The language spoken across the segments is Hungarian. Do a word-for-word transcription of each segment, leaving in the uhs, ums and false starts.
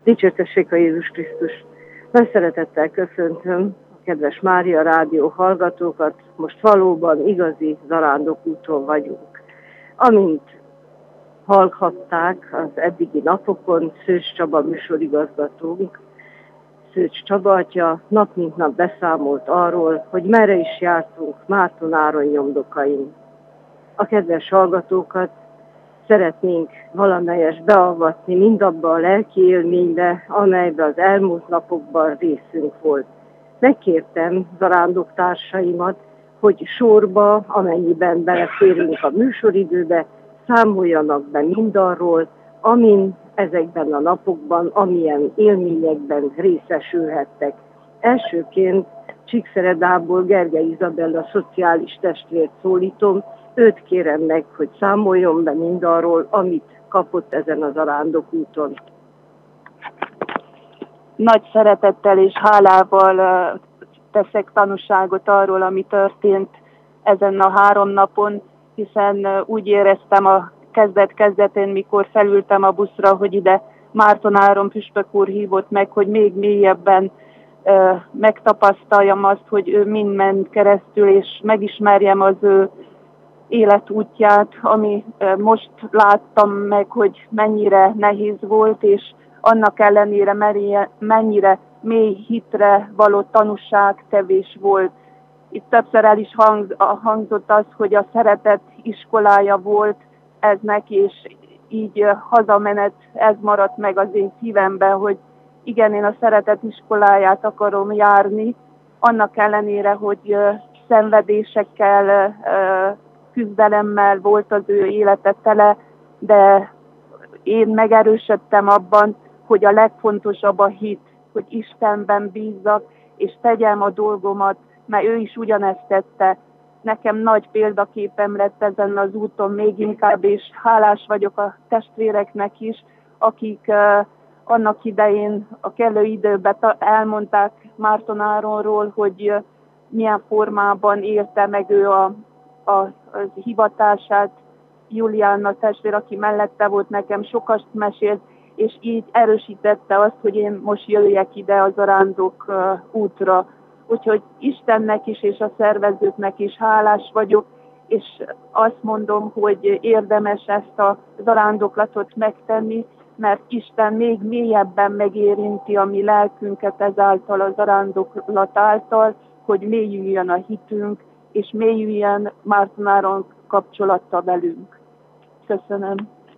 Dicsértessék a Jézus Krisztus! Nagy szeretettel köszöntöm a kedves Mária Rádió hallgatókat. Most valóban igazi zarándokúton vagyunk. Amint hallhatták az eddigi napokon, Szőcs Csaba műsorigazgatónk, Szőcs Csaba atya nap mint nap beszámolt arról, hogy merre is jártunk Márton Áron nyomdokain. A kedves hallgatókat szeretnénk valamelyest beavatni mindabba a lelki élménybe, amelybe az elmúlt napokban részünk volt. Megkértem zarándoktársaimat, hogy sorba, amennyiben beleférünk a műsoridőbe, számoljanak be mindarról, amin ezekben a napokban, amilyen élményekben részesülhettek. Elsőként Csíkszeredából Gergely Izabella szociális testvért szólítom, őt kérem meg, hogy számoljon be mindarról, amit kapott ezen a zarándokúton. Nagy szeretettel és hálával teszek tanúságot arról, ami történt ezen a három napon, hiszen úgy éreztem a kezdet-kezdetén, mikor felültem a buszra, hogy ide Márton Áron püspök úr hívott meg, hogy még mélyebben megtapasztaljam azt, hogy ő mind ment keresztül, és megismerjem az ő életútját, ami most láttam meg, hogy mennyire nehéz volt, és annak ellenére mennyire mély hitre való tanúságtevés volt. Itt többször el is hangzott az, hogy a szeretet iskolája volt ez neki, és így hazamenet, ez maradt meg az én szívemben, hogy igen, én a szeretet iskoláját akarom járni, annak ellenére, hogy szenvedésekkel, küzdelemmel volt az ő élete tele, de én megerősödtem abban, hogy a legfontosabb a hit, hogy Istenben bízzak, és tegyem a dolgomat, mert ő is ugyanezt tette. Nekem nagy példaképem lett ezen az úton még inkább, és hálás vagyok a testvéreknek is, akik uh, annak idején a kellő időben elmondták Márton Áronról, hogy uh, milyen formában élte meg ő a A, a hivatását. Juliánna testvér, aki mellette volt, nekem sokat mesélt, és így erősítette azt, hogy én most jöjjek ide a zarándok uh, útra. Úgyhogy Istennek is és a szervezőknek is hálás vagyok, és azt mondom, hogy érdemes ezt a zarándoklatot megtenni, mert Isten még mélyebben megérinti a mi lelkünket ezáltal a zarándoklat által, hogy mélyüljön a hitünk, és mélyüljön Márton Áron kapcsolata velünk. Köszönöm.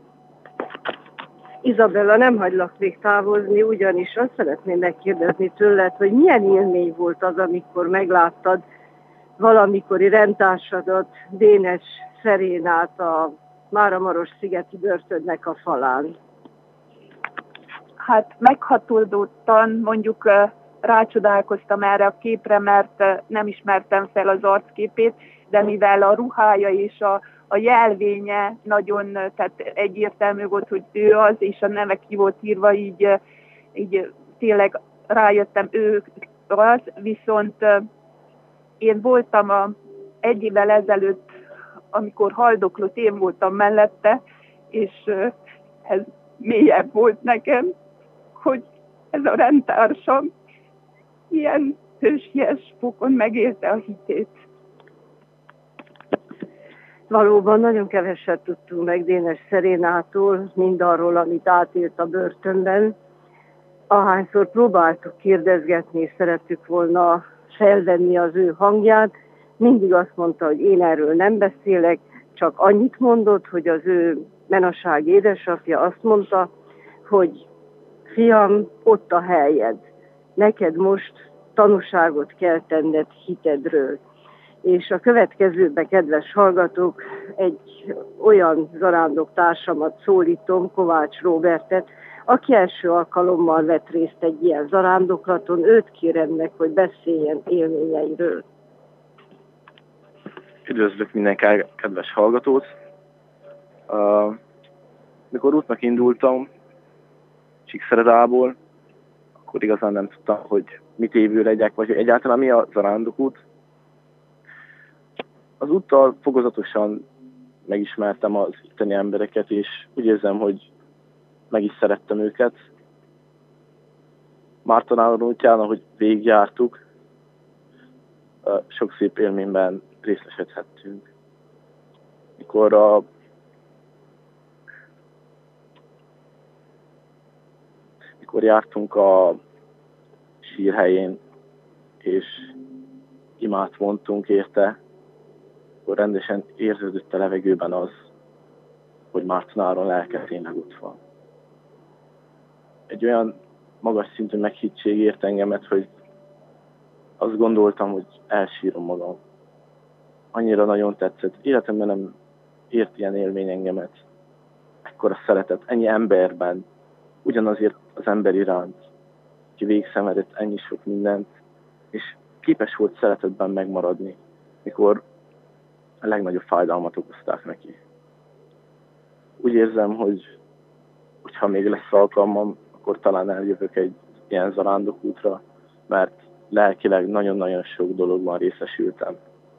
Izabella, nem hagylak még távozni, ugyanis azt szeretném megkérdezni tőled, hogy milyen élmény volt az, amikor megláttad valamikori rendtársadat, Dénes Szerénát a Máramaros-szigeti börtönnek a falán. Hát meghatódottan, mondjuk rácsodálkoztam erre a képre, mert nem ismertem fel az arcképét, de mivel a ruhája és a, a jelvénye nagyon, tehát egyértelmű volt, hogy ő az, és a neve ki volt írva, így, így tényleg rájöttem, ő az, viszont én voltam a, egy évvel ezelőtt, amikor haldoklott, én voltam mellette, és ez mélyebb volt nekem, hogy ez a rendtársam ilyen hősies fokon megélte a hitét. Valóban nagyon keveset tudtunk meg Dénes Szerénától, mindarról, amit átélt a börtönben. Ahányszor próbáltuk kérdezgetni, és szerettük volna felvenni az ő hangját, mindig azt mondta, hogy én erről nem beszélek, csak annyit mondott, hogy az ő menaság édesapja azt mondta, hogy fiam, ott a helyed, neked most tanúságot kell tenned hitedről. És a következőben, kedves hallgatók, egy olyan zarándoktársamat szólítom, Kovács Róbertet, aki első alkalommal vett részt egy ilyen zarándoklaton, őt kérem meg, hogy beszéljen élményeiről. Üdvözlök minden kedves hallgatót! Uh, mikor útnak indultam Csíkszeredából, akkor igazán nem tudtam, hogy mit évő legyek, vagy egyáltalán mi a zarándokút. Az úttal fokozatosan megismertem az itteni embereket, és úgy érzem, hogy meg is szerettem őket. Márton útján, ahogy végigjártuk, sok szép élményben részesedhettünk. Mikor a mikor jártunk a sírhelyén, és imát vontunk érte, akkor rendesen érződött a levegőben az, hogy Márton Áron lelke tényleg ott van. Egy olyan magas szintű meghittség ért engemet, hogy azt gondoltam, hogy elsírom magam. Annyira nagyon tetszett. Életemben nem ért ilyen élmény engemet. Ekkora szeretet, ennyi emberben, ugyanazért az ember iránt, ki végigszenvedett ennyi sok mindent, és képes volt szeretetben megmaradni, mikor a legnagyobb fájdalmat okozták neki. Úgy érzem, hogy hogyha még lesz alkalmam, akkor talán eljövök egy ilyen zarándokútra, mert lelkileg nagyon-nagyon sok dologban részesültem.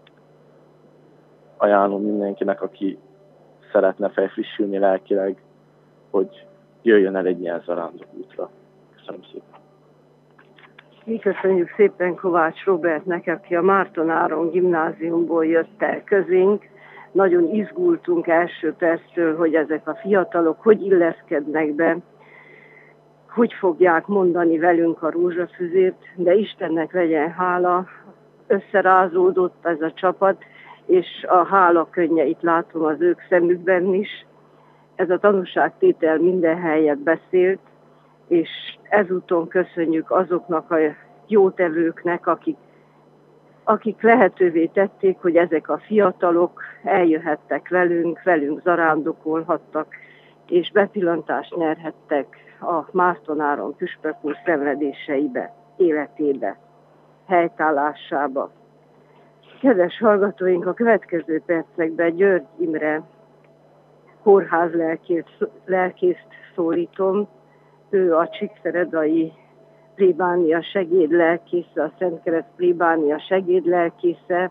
Ajánlom mindenkinek, aki szeretne felfrissülni lelkileg, hogy jöjjön el egy ilyen zarándokútra. Köszönöm szépen. Mi köszönjük szépen Kovács Robertnek, aki a Márton Áron gimnáziumból jött el közénk. Nagyon izgultunk első perctől, hogy ezek a fiatalok hogy illeszkednek be, hogy fogják mondani velünk a rózsafüzét, de Istennek legyen hála, összerázódott ez a csapat, és a hála könnyeit látom az ők szemükben is. Ez a tanúságtétel minden helyet beszélt, és ezúton köszönjük azoknak a jótevőknek, akik, akik lehetővé tették, hogy ezek a fiatalok eljöhettek velünk, velünk zarándokolhattak, és bepillantást nyerhettek a Márton Áron püspök úr szenvedéseibe, életébe, helytállásába. Kedves hallgatóink, a következő percekben György Imre kórház lelkészt, lelkészt szólítom. Ő a Csíkszeredai plébánia segédlelkésze, a Szentkereszt plébánia segédlelkésze.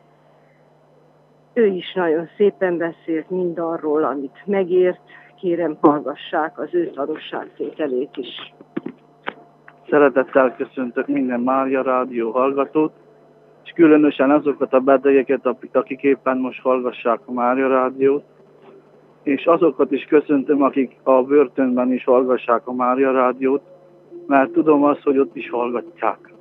Ő is nagyon szépen beszélt mindarról, amit megért. Kérem, hallgassák az ő tanúságtételét is. Szeretettel köszöntök minden Mária Rádió hallgatót, és különösen azokat a betegeket, akik éppen most hallgassák a Mária Rádiót, és azokat is köszöntöm, akik a börtönben is hallgassák a Mária Rádiót, mert tudom azt, hogy ott is hallgatják.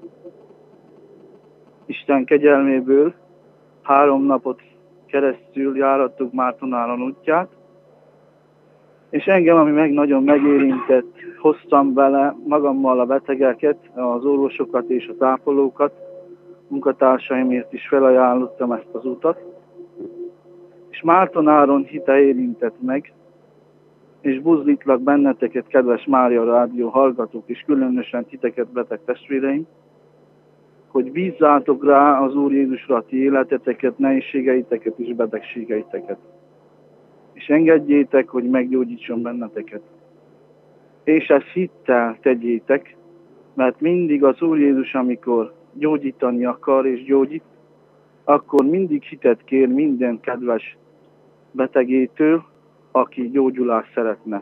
Isten kegyelméből három napot keresztül járattuk Márton Áron útját, és engem, ami meg nagyon megérintett, hoztam vele magammal a betegeket, az orvosokat és az ápolókat, munkatársaimért is felajánlottam ezt az utat, és Márton Áron hite érintett meg, és buzdítlak benneteket, kedves Mária Rádió hallgatók, és különösen titeket, beteg testvéreim, hogy bízzátok rá az Úr Jézusra a ti életeteket, nehézségeiteket és betegségeiteket. És engedjétek, hogy meggyógyítson benneteket. És ezt hittel tegyétek, mert mindig az Úr Jézus, amikor gyógyítani akar és gyógyít, akkor mindig hitet kér minden kedves betegétől, aki gyógyulást szeretne.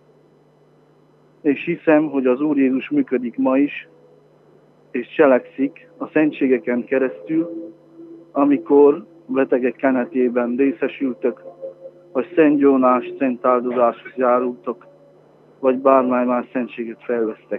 És hiszem, hogy az Úr Jézus működik ma is, és cselekszik a szentségeken keresztül, amikor betegek kenetében részesültök, vagy Szent Jónás szent áldozáshoz járultok, vagy bármely más szentséget felvesztek.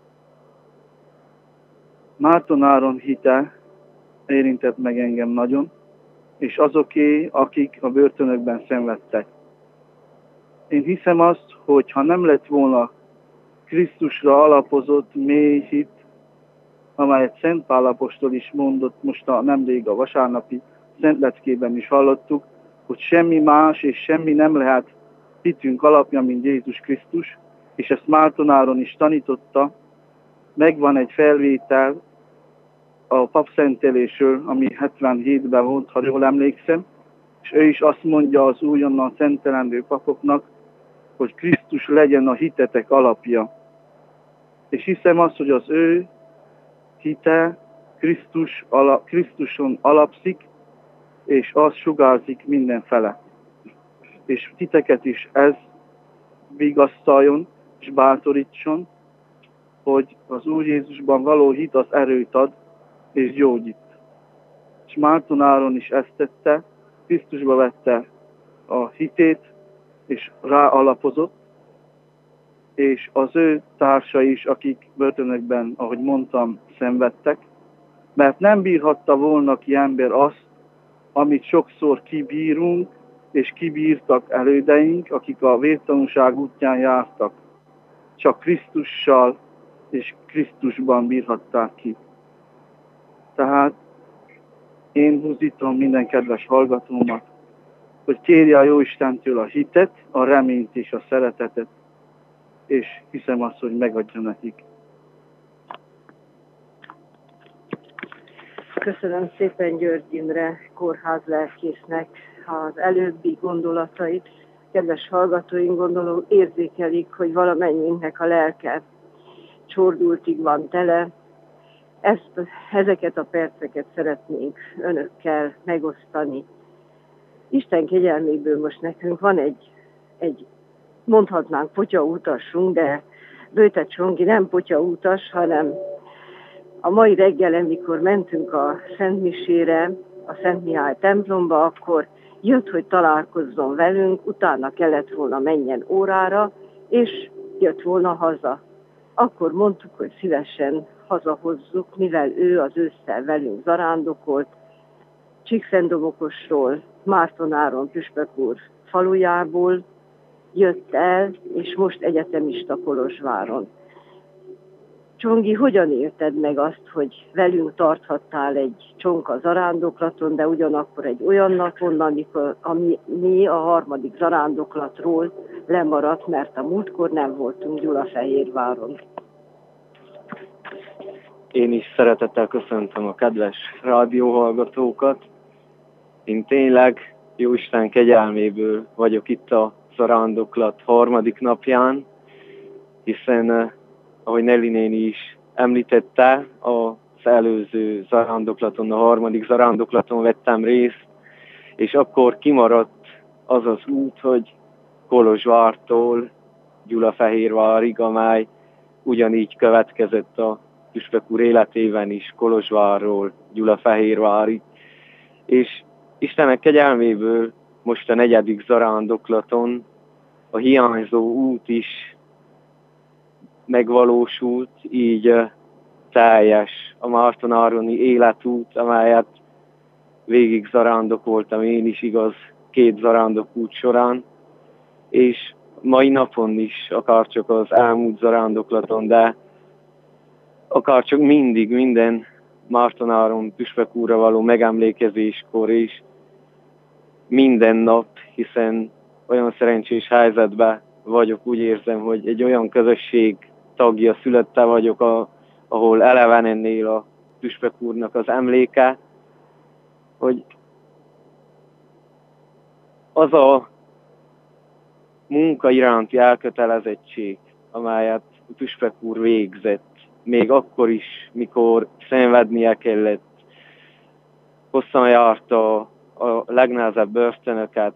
Márton Áron hite érintett meg engem nagyon, és azoké, akik a börtönökben szenvedtek. Én hiszem azt, hogy ha nem lett volna Krisztusra alapozott mély hit, amelyet Szent Pál apostol is mondott, most a nemrég a vasárnapi szentleckében is hallottuk, hogy semmi más és semmi nem lehet hitünk alapja, mint Jézus Krisztus, és ezt Márton Áron is tanította. Megvan egy felvétel a papszentelésről, ami hetvenhétben volt, ha jól emlékszem, és ő is azt mondja az újonnan szentelendő papoknak, hogy Krisztus legyen a hitetek alapja. És hiszem azt, hogy az ő hite Krisztus ala, Krisztuson alapszik, és az sugárzik mindenfele. És titeket is ez vigasztaljon, és bátorítson, hogy az Úr Jézusban való hit az erőt ad és gyógyít. És Márton Áron is ezt tette, Krisztusba vette a hitét, és ráalapozott, és az ő társai is, akik börtönökben, ahogy mondtam, szenvedtek, mert nem bírhatta volna ki ember azt, amit sokszor kibírunk, és kibírtak elődeink, akik a vértanúság útján jártak. Csak Krisztussal és Krisztusban bírhatták ki. Tehát én húzítom minden kedves hallgatómat, hogy kérje a Jóistentől a hitet, a reményt és a szeretetet, és hiszem azt, hogy megadja nekik. Köszönöm szépen György Imre kórházlelkésznek az előbbi gondolatait. Kedves hallgatóink, gondolom érzékelik, hogy valamennyiünknek a lelke csordultig van tele. Ezt, ezeket a perceket szeretnénk önökkel megosztani. Isten kegyelméből most nekünk van egy, egy mondhatnánk potyautasunk, de Bőte Csongi nem potyautas, hanem a mai reggel, amikor mentünk a Szent Misére, a Szent Mihály templomba, akkor jött, hogy találkozzon velünk, utána kellett volna menjen órára, és jött volna haza. Akkor mondtuk, hogy szívesen hazahozzuk, mivel ő az ősszel velünk zarándokolt, Csíkszentdomokosról, Márton Áron püspök úr falujából jött el, és most egyetemista Kolozsváron. Csongi, hogyan élted meg azt, hogy velünk tarthattál egy csonka zarándoklaton, de ugyanakkor egy olyan napon, amikor ami, mi a harmadik zarándoklatról lemaradt, mert a múltkor nem voltunk Gyulafehérváron. Én is szeretettel köszöntöm a kedves rádióhallgatókat. Én tényleg Jóisten kegyelméből vagyok itt a zarándoklat harmadik napján, hiszen ahogy Nelly néni is említette, az előző zarándoklaton, a harmadik zarándoklaton vettem részt, és akkor kimaradt az az út, hogy Kolozsvártól Gyulafehérvárig, amely ugyanígy következett a püspök úr életében is, Kolozsvárról Gyulafehérvárig. És Istenek kegyelméből most a negyedik zarándoklaton a hiányzó út is megvalósult, így teljes a Márton Ároni életút, amelyet végig zarándokoltam én is, igaz, két zarándokút során, és mai napon is, akár csak az elmúlt zarándoklaton, de akár csak mindig, minden Márton Áron püspök úrra való megemlékezéskor is, minden nap, hiszen olyan szerencsés helyzetben vagyok, úgy érzem, hogy egy olyan közösség tagja, szülötte vagyok, a, ahol elevenen él a püspök úrnak az emléke, hogy az a munka iránti elkötelezettség, amelyet a püspök úr végzett, még akkor is, mikor szenvednie kellett, hosszan járta a legnehezebb börtönöket,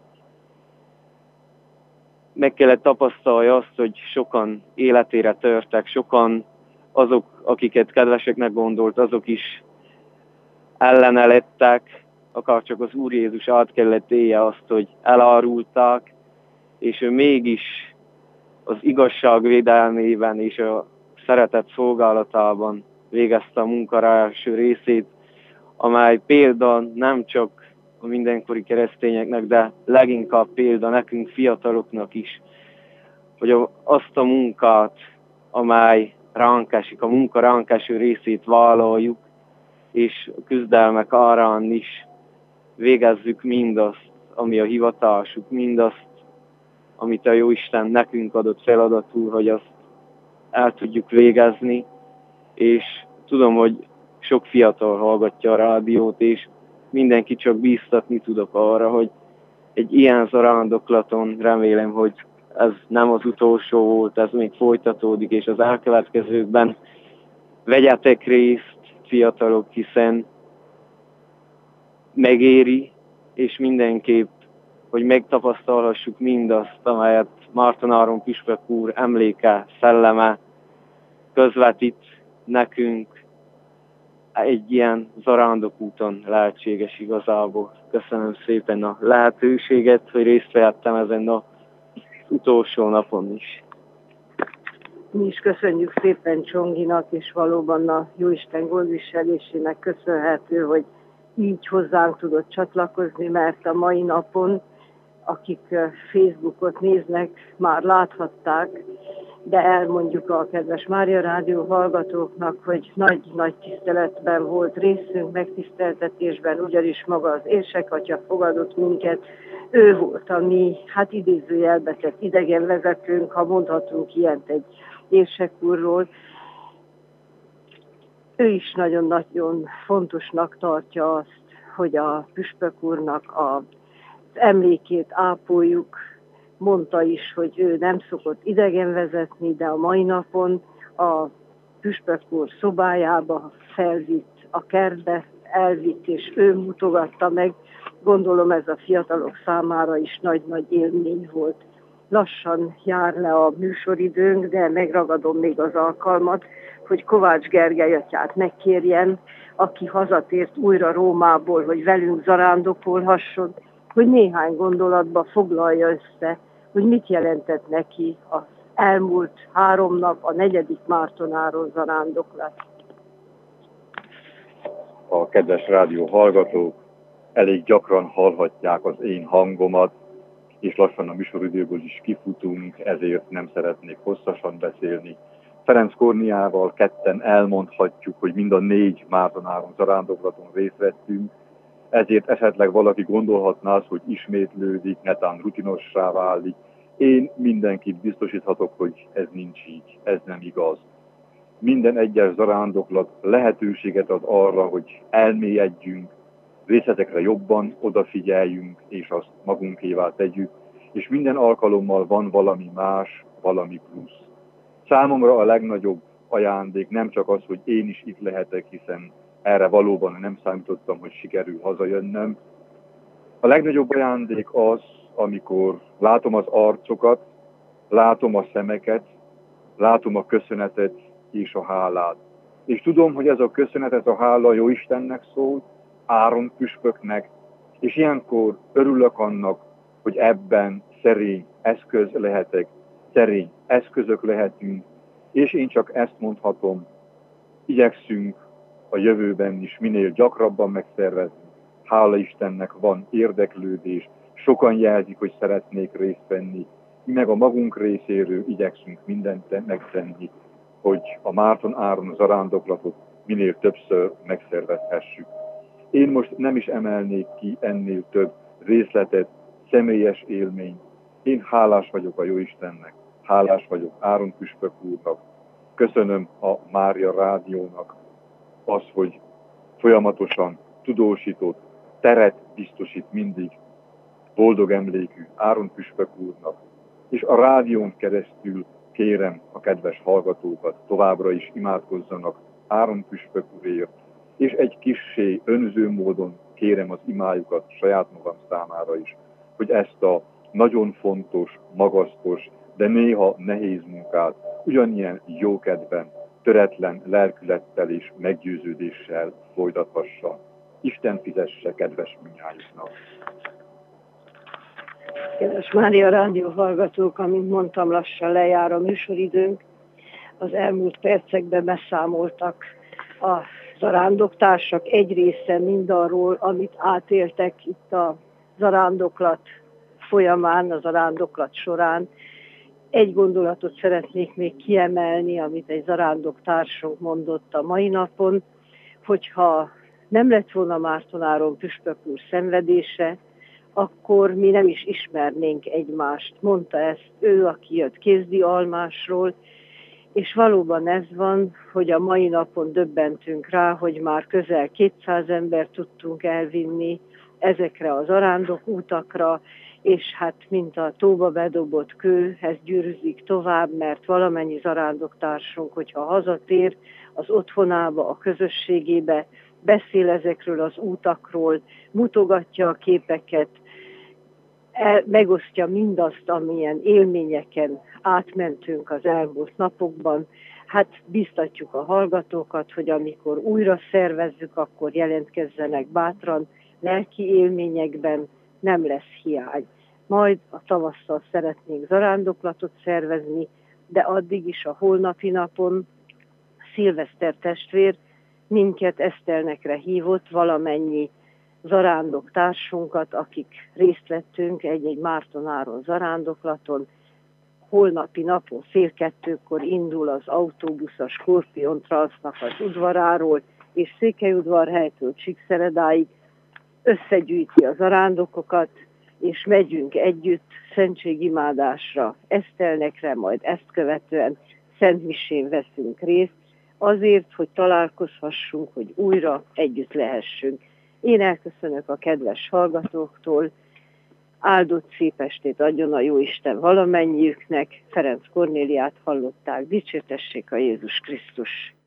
meg kellett tapasztalja azt, hogy sokan életére törtek, sokan azok, akiket kedveseknek gondolt, azok is ellene lettek, akár csak az Úr Jézus át kellett élje azt, hogy elárulták, és ő mégis az igazság védelmében és a szeretet szolgálatában végezte a munkára első részét, amely példa nem csak a mindenkori keresztényeknek, de leginkább példa nekünk fiataloknak is, hogy azt a munkát, amely ránk esik, a munka ránk eső részét vállaljuk, és a küzdelmek árán is végezzük mindazt, ami a hivatásuk, mindazt, amit a Jóisten nekünk adott feladatul, hogy azt el tudjuk végezni, és tudom, hogy sok fiatal hallgatja a rádiót, és mindenki csak bíztatni tudok arra, hogy egy ilyen zarándoklaton remélem, hogy ez nem az utolsó volt, ez még folytatódik, és az elkövetkezőkben vegyetek részt, fiatalok, hiszen megéri, és mindenképp, hogy megtapasztalhassuk mindazt, amelyet Márton Áron püspök úr emléke, szelleme közvetít nekünk egy ilyen zarándokúton lehetséges igazából. Köszönöm szépen a lehetőséget, hogy részt vehettem ezen az utolsó napon is. Mi is köszönjük szépen Csonginak, és valóban a Jóisten gondviselésének köszönhető, hogy így hozzánk tudott csatlakozni, mert a mai napon, akik Facebookot néznek, már láthatták, de elmondjuk a kedves Mária Rádió hallgatóknak, hogy nagy-nagy tiszteletben volt részünk, megtiszteltetésben, ugyanis maga az Érsekatya fogadott minket. Ő volt a mi, hát idézőjelbe tett idegenvezetőnk, ha mondhatunk ilyet egy Érsek úrról. Ő is nagyon-nagyon fontosnak tartja azt, hogy a püspök úrnak az emlékét ápoljuk. Mondta is, hogy ő nem szokott idegen vezetni, de a mai napon a püspök úr szobájába felvitt, a kertbe elvitt, és ő mutogatta meg. Gondolom ez a fiatalok számára is nagy-nagy élmény volt. Lassan jár le a műsoridőnk, de megragadom még az alkalmat, hogy Kovács Gergely atyát megkérjem, aki hazatért újra Rómából, hogy velünk zarándokolhasson, hogy néhány gondolatba foglalja össze, hogy mit jelentett neki az elmúlt három nap, a negyedik Mártonáron zarándoklat. A kedves rádió hallgatók elég gyakran hallhatják az én hangomat, és lassan a műsoridőből is kifutunk, ezért nem szeretnék hosszasan beszélni. Ferenc Korniával ketten elmondhatjuk, hogy mind a négy Mártonáron zarándoklaton részt vettünk, ezért esetleg valaki gondolhatná azt, hogy ismétlődik, netán rutinossá válik. Én mindenkit biztosíthatok, hogy ez nincs így, ez nem igaz. Minden egyes zarándoklat lehetőséget ad arra, hogy elmélyedjünk, részletekre jobban odafigyeljünk, és azt magunkévá tegyük, és minden alkalommal van valami más, valami plusz. Számomra a legnagyobb ajándék nem csak az, hogy én is itt lehetek, hiszen erre valóban nem számítottam, hogy sikerül hazajönnem. A legnagyobb ajándék az, amikor látom az arcokat, látom a szemeket, látom a köszönetet és a hálát. És tudom, hogy ez a köszönet, ez a hála jó Istennek szól, Áron püspöknek, és ilyenkor örülök annak, hogy ebben szerény eszköz lehetek, szerény eszközök lehetünk, és én csak ezt mondhatom, igyekszünk a jövőben is minél gyakrabban megszervezni. Hála Istennek van érdeklődés, sokan jelzik, hogy szeretnék részt venni, mi meg a magunk részéről igyekszünk mindent megtenni, hogy a Márton Áron zarándoklatot minél többször megszervezhessük. Én most nem is emelnék ki ennél több részletet, személyes élményt. Én hálás vagyok a Jóistennek, hálás vagyok Áron püspök úrnak. Köszönöm a Mária Rádiónak az, hogy folyamatosan tudósított, teret biztosít mindig boldog emlékű Áron püspök úrnak. És a rádión keresztül kérem a kedves hallgatókat, továbbra is imádkozzanak Áron püspök úrért, és egy kissé önző módon kérem az imájukat saját magam számára is, hogy ezt a nagyon fontos, magasztos, de néha nehéz munkát ugyanilyen jókedven, töretlen lelkülettel és meggyőződéssel folytathassa. Isten fizesse kedves mindnyájuknak. Kedves Mária Rádió hallgatók, amint mondtam, lassan lejár a műsoridőnk. Az elmúlt percekben beszámoltak a zarándoktársak egy része mindarról, amit átéltek itt a zarándoklat folyamán, a zarándoklat során. Egy gondolatot szeretnék még kiemelni, amit egy zarándoktársunk mondott a mai napon, hogyha nem lett volna Márton Áron püspök úr szenvedése, akkor mi nem is ismernénk egymást. Mondta ezt ő, aki jött Kézdi Almásról, és valóban ez van, hogy a mai napon döbbentünk rá, hogy már közel kétszáz embert tudtunk elvinni ezekre az zarándok útakra, és hát mint a tóba bedobott kő, ez gyűrűzik tovább, mert valamennyi zarándoktársunk, hogyha hazatér az otthonába, a közösségébe, beszél ezekről az útakról, mutogatja a képeket, el, megosztja mindazt, amilyen élményeken átmentünk az elmúlt napokban. Hát biztatjuk a hallgatókat, hogy amikor újra szervezzük, akkor jelentkezzenek bátran, lelki élményekben nem lesz hiány. Majd a tavasszal szeretnénk zarándoklatot szervezni, de addig is a holnapi napon Szilveszter testvér minket esztelnekre hívott, valamennyi zarándok társunkat, akik részt vettünk egy-egy Márton Áron zarándoklaton. Holnapi napon fél kettőkor indul az autóbusz a Skorpion Transznak az udvaráról, és Székelyudvarhelytől Csíkszeredáig összegyűjti a zarándokokat, és megyünk együtt szentségimádásra, esztelnekre, majd ezt követően szentmisén veszünk részt, azért, hogy találkozhassunk, hogy újra együtt lehessünk. Én elköszönök a kedves hallgatóktól, áldott szép estét adjon a Jóisten valamennyiüknek, Ferenc Kornéliát hallották, dicsértessék a Jézus Krisztus!